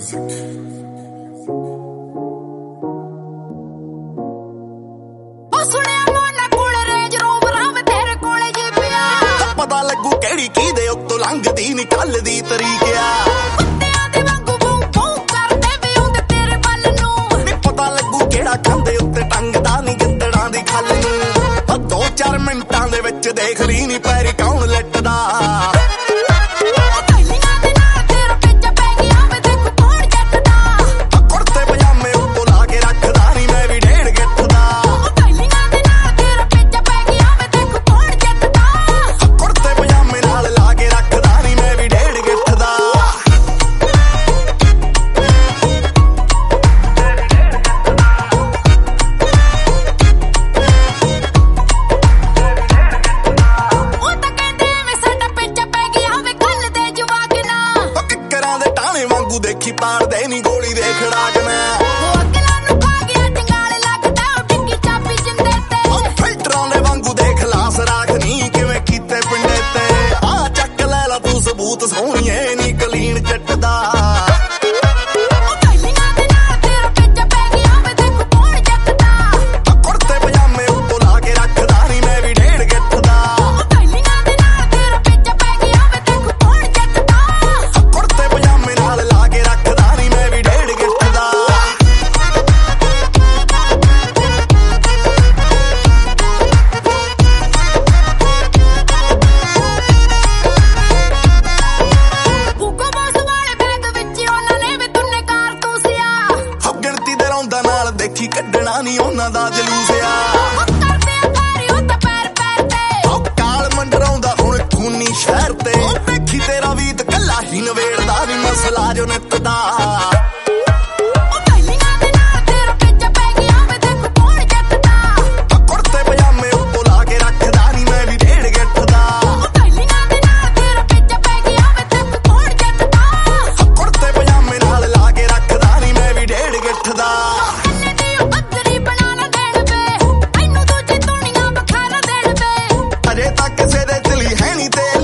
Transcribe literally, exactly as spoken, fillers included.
पता लगू केड़ी की दे उत्तो लंघदी निकलदी तरीकिया पता लगू केड़ा खांदे उत्ते टंगदा नी गिद्दड़ां दी खल नूं दो चार मिंटां दे विच देख ली नी पैरी कौन लटदा देखी पार दे नी गोली दे खड़ाकना फिल्टरां दे वांगू देख लास राखनी किवें कीते पिंडे ते आ चक लै ला तू सबूत सोहणीए नी कलीन चटदा कुर्ते पजामे उत्तों ला के रखदा नी मैं भी डेढ़ गिट्ठदा कुर्ते पजामे नाल ला के रखदा नी मैं भी डेढ़ गिट्ठदा गिणती दे रौंदा नाल देखी कड्ढना नी उन्हां दा जलूसिया काल मंडराउंदा हुण खूनी शहर ते देखी तेरा वीत कल्ला ही नवेड़दा नी मसला जो नितदा कुर्ते पजामे उत्तों ला के रखदा नी मैं भी डेढ़ गिट्ठदा कुर्ते पजामे नाल ला के रखदा नी मैं भी डेढ़ गिट्ठदा अजे तक किसे दे दिली है नी ते